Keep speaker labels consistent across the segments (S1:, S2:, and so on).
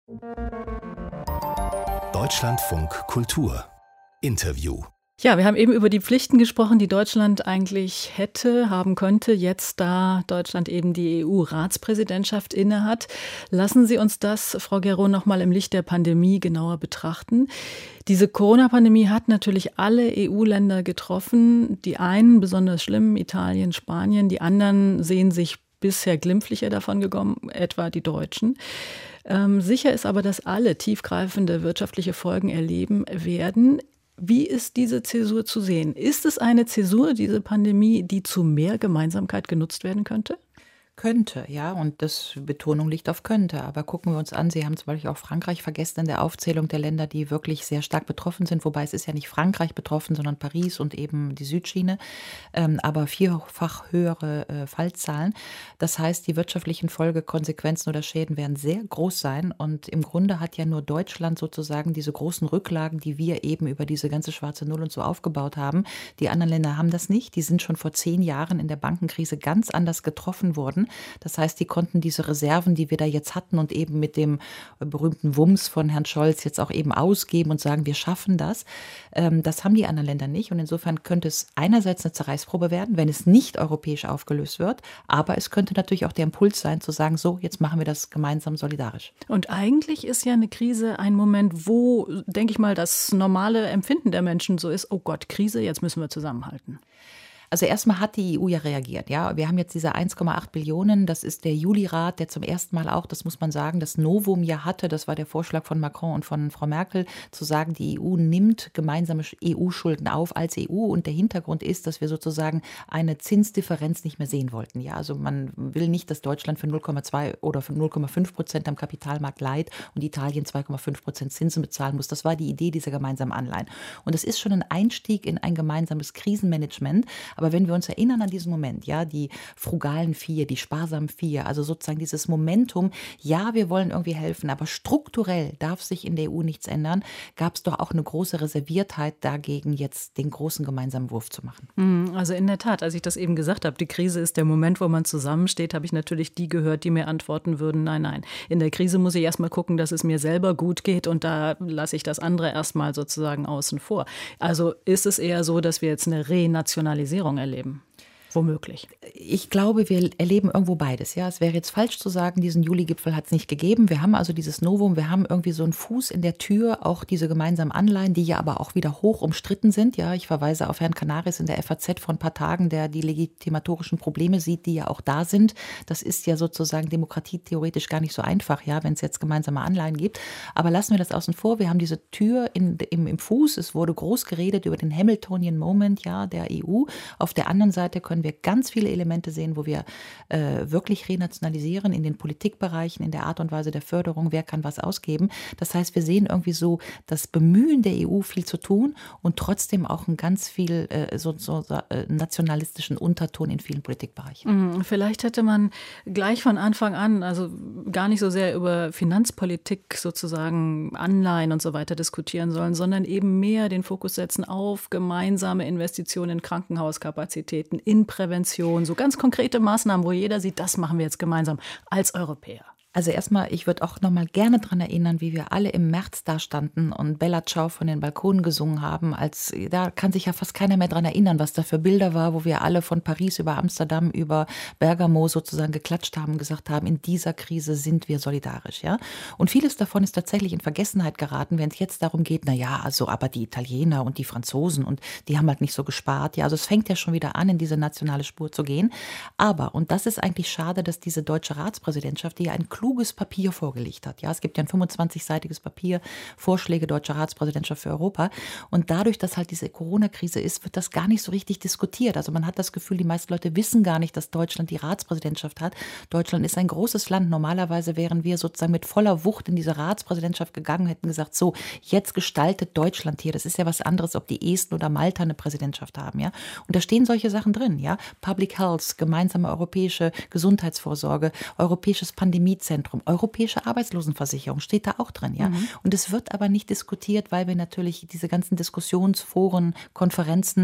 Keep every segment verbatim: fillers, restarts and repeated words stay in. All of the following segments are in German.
S1: Deutschlandfunk Kultur Interview.
S2: Ja, wir haben eben über die Pflichten gesprochen, die Deutschland eigentlich hätte, haben könnte, jetzt da Deutschland eben die E U-Ratspräsidentschaft innehat. Lassen Sie uns das, Frau Guerreau, noch mal im Licht der Pandemie genauer betrachten. Diese Corona-Pandemie hat natürlich alle E U-Länder getroffen. Die einen besonders schlimm, Italien, Spanien. Die anderen sehen sich bisher glimpflicher davon gekommen, etwa die Deutschen. Ähm, sicher ist aber, dass alle tiefgreifende wirtschaftliche Folgen erleben werden. Wie ist diese Zäsur zu sehen? Ist es eine Zäsur, diese Pandemie, die zu mehr Gemeinsamkeit genutzt werden könnte?
S3: Könnte, ja, und das Betonung liegt auf könnte. Aber gucken wir uns an, Sie haben zum Beispiel auch Frankreich vergessen in der Aufzählung der Länder, die wirklich sehr stark betroffen sind. Wobei es ist ja nicht Frankreich betroffen, sondern Paris und eben die Südschiene. Ähm, aber vierfach höhere äh, Fallzahlen. Das heißt, die wirtschaftlichen Folgekonsequenzen oder Schäden werden sehr groß sein. Und im Grunde hat ja nur Deutschland sozusagen diese großen Rücklagen, die wir eben über diese ganze schwarze Null und so aufgebaut haben. Die anderen Länder haben das nicht. Die sind schon vor zehn Jahren in der Bankenkrise ganz anders getroffen worden. Das heißt, die konnten diese Reserven, die wir da jetzt hatten und eben mit dem berühmten Wumms von Herrn Scholz jetzt auch eben ausgeben und sagen, wir schaffen das. Das haben die anderen Länder nicht. Und insofern könnte es einerseits eine Zerreißprobe werden, wenn es nicht europäisch aufgelöst wird. Aber es könnte natürlich auch der Impuls sein, zu sagen, so, jetzt machen wir das gemeinsam solidarisch.
S2: Und eigentlich ist ja eine Krise ein Moment, wo, denke ich mal, das normale Empfinden der Menschen so ist, oh Gott, Krise, jetzt müssen wir zusammenhalten.
S3: Also erstmal hat die E U ja reagiert. Ja, wir haben jetzt diese eins Komma acht Billionen. Das ist der Juli-Rat, der zum ersten Mal auch, das muss man sagen, das Novum ja hatte. Das war der Vorschlag von Macron und von Frau Merkel, zu sagen, die E U nimmt gemeinsame E U-Schulden auf als E U. Und der Hintergrund ist, dass wir sozusagen eine Zinsdifferenz nicht mehr sehen wollten. Ja, also man will nicht, dass Deutschland für null Komma zwei oder für null Komma fünf Prozent am Kapitalmarkt leiht und Italien zwei Komma fünf Prozent Zinsen bezahlen muss. Das war die Idee dieser gemeinsamen Anleihen. Und es ist schon ein Einstieg in ein gemeinsames Krisenmanagement. Aber wenn wir uns erinnern an diesen Moment, ja, die frugalen Vier, die sparsamen Vier, also sozusagen dieses Momentum, ja, wir wollen irgendwie helfen, aber strukturell darf sich in der E U nichts ändern, gab es doch auch eine große Reserviertheit dagegen, jetzt den großen gemeinsamen Wurf zu machen.
S2: Also in der Tat, als ich das eben gesagt habe, die Krise ist der Moment, wo man zusammensteht, habe ich natürlich die gehört, die mir antworten würden, nein, nein. In der Krise muss ich erstmal gucken, dass es mir selber gut geht und da lasse ich das andere erstmal sozusagen außen vor. Also ist es eher so, dass wir jetzt eine Renationalisierung erleben? Womöglich.
S3: Ich glaube, wir erleben irgendwo beides. Ja, es wäre jetzt falsch zu sagen, diesen Juli-Gipfel hat es nicht gegeben. Wir haben also dieses Novum, wir haben irgendwie so einen Fuß in der Tür, auch diese gemeinsamen Anleihen, die ja aber auch wieder hoch umstritten sind. Ja, ich verweise auf Herrn Canaris in der F A Z vor ein paar Tagen, der die legitimatorischen Probleme sieht, die ja auch da sind. Das ist ja sozusagen demokratietheoretisch gar nicht so einfach, ja, wenn es jetzt gemeinsame Anleihen gibt. Aber lassen wir das außen vor. Wir haben diese Tür in, im, im Fuß. Es wurde groß geredet über den Hamiltonian Moment, ja, der E U. Auf der anderen Seite können wir ganz viele Elemente sehen, wo wir äh, wirklich renationalisieren in den Politikbereichen, in der Art und Weise der Förderung, wer kann was ausgeben. Das heißt, wir sehen irgendwie so das Bemühen der E U, viel zu tun und trotzdem auch einen ganz viel äh, so, so, so, äh, nationalistischen Unterton in vielen Politikbereichen.
S2: Vielleicht hätte man gleich von Anfang an, also gar nicht so sehr über Finanzpolitik sozusagen, Anleihen und so weiter diskutieren sollen, sondern eben mehr den Fokus setzen auf gemeinsame Investitionen in Krankenhauskapazitäten, in Prävention, so ganz konkrete Maßnahmen, wo jeder sieht, das machen wir jetzt gemeinsam als Europäer.
S3: Also erstmal, ich würde auch noch mal gerne daran erinnern, wie wir alle im März da standen und Bella Ciao von den Balkonen gesungen haben. Als, da kann sich ja fast keiner mehr daran erinnern, was da für Bilder war, wo wir alle von Paris über Amsterdam, über Bergamo sozusagen geklatscht haben und gesagt haben, in dieser Krise sind wir solidarisch. Ja? Und vieles davon ist tatsächlich in Vergessenheit geraten, wenn es jetzt darum geht, na ja, also aber die Italiener und die Franzosen und die haben halt nicht so gespart. Ja, also es fängt ja schon wieder an, in diese nationale Spur zu gehen. Aber, und das ist eigentlich schade, dass diese deutsche Ratspräsidentschaft, die ja ein kluges Papier vorgelegt hat. Ja, es gibt ja ein fünfundzwanzigseitiges Papier, Vorschläge deutscher Ratspräsidentschaft für Europa. Und dadurch, dass halt diese Corona-Krise ist, wird das gar nicht so richtig diskutiert. Also man hat das Gefühl, die meisten Leute wissen gar nicht, dass Deutschland die Ratspräsidentschaft hat. Deutschland ist ein großes Land. Normalerweise wären wir sozusagen mit voller Wucht in diese Ratspräsidentschaft gegangen und hätten gesagt, so, jetzt gestaltet Deutschland hier. Das ist ja was anderes, ob die Esten oder Malta eine Präsidentschaft haben. Ja? Und da stehen solche Sachen drin. Ja? Public Health, gemeinsame europäische Gesundheitsvorsorge, europäisches Pandemiezentrum, europäische Arbeitslosenversicherung steht da auch drin. Ja? Mhm. Und es wird aber nicht diskutiert, weil wir natürlich diese ganzen Diskussionsforen, Konferenzen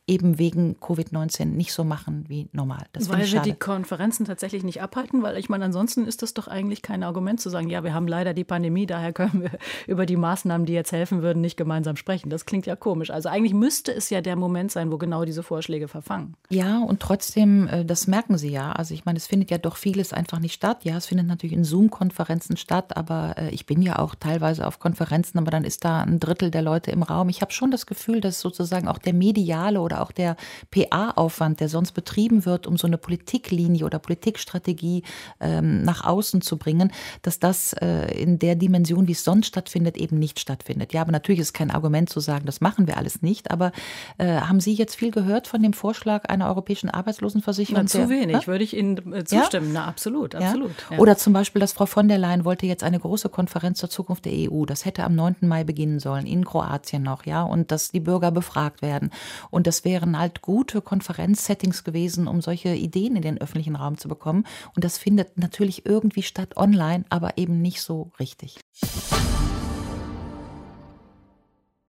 S3: eben wegen Covid neunzehn nicht so machen wie normal. Das
S2: weil
S3: ich
S2: wir
S3: schade.
S2: die Konferenzen tatsächlich nicht abhalten, weil ich meine, ansonsten ist das doch eigentlich kein Argument zu sagen, ja, wir haben leider die Pandemie, daher können wir über die Maßnahmen, die jetzt helfen würden, nicht gemeinsam sprechen. Das klingt ja komisch. Also eigentlich müsste es ja der Moment sein, wo genau diese Vorschläge verfangen.
S3: Ja, und trotzdem, das merken Sie ja. Also ich meine, es findet ja doch vieles einfach nicht statt. Ja, es findet natürlich in Zoom-Konferenzen statt, aber ich bin ja auch teilweise auf Konferenzen, aber dann ist da ein Drittel der Leute im Raum. Ich habe schon das Gefühl, dass sozusagen auch der mediale oder auch der P A-Aufwand, der sonst betrieben wird, um so eine Politiklinie oder Politikstrategie ähm, nach außen zu bringen, dass das äh, in der Dimension, wie es sonst stattfindet, eben nicht stattfindet. Ja, aber natürlich ist kein Argument zu sagen, das machen wir alles nicht. Aber äh, haben Sie jetzt viel gehört von dem Vorschlag einer europäischen Arbeitslosenversicherung?
S2: Na, zu
S3: der,
S2: wenig,
S3: ja?
S2: würde ich Ihnen äh, zustimmen. Ja? Na, absolut, absolut.
S3: Ja?
S2: Ja.
S3: Oder zum Beispiel, dass Frau von der Leyen wollte jetzt eine große Konferenz zur Zukunft der E U. Das hätte am neunten Mai beginnen sollen, in Kroatien noch, ja, und dass die Bürger befragt werden. Und das wären halt gute Konferenzsettings gewesen, um solche Ideen in den öffentlichen Raum zu bekommen. Und das findet natürlich irgendwie statt online, aber eben nicht so richtig.